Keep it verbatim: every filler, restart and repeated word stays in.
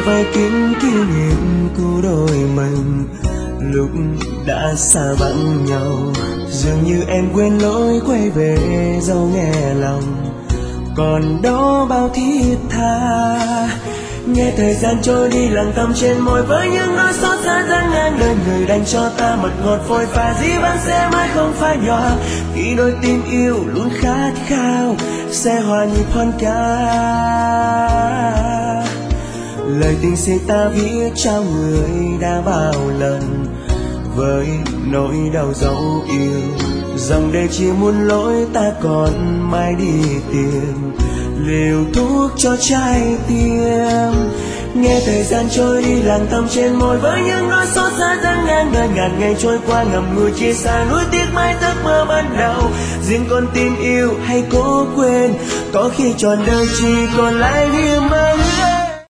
vây kín kỷ niệm của đôi mình lúc đã xa vắng nhau. Dường như em quên lối quay về dẫu nghe lòng còn đó bao thiết tha. Nghe thời gian trôi đi lặng thầm trên môi với những nỗi xót xa dang ngang đời người dành cho ta mật ngọt phôi pha dĩ vãng sẽ mãi không phai nhòa khi đôi tim yêu luôn khát khao sẽ hòa nhịp hơn ca. Lời tình sẽ ta viết trao người đã bao lần với nỗi đau dấu yêu. Dòng đời chỉ muốn lối ta còn mãi đi tìm liều thuốc cho trái tim. Nghe thời gian trôi đi lặng thầm trên môi với những nỗi xót xa dang ngang đời ngàn ngày trôi qua ngậm ngùi chia xa nuối tiếc mãi giấc mơ ban đầu. Riêng con tim yêu hay cố quên có khi trọn đời chỉ còn lại niềm mơ.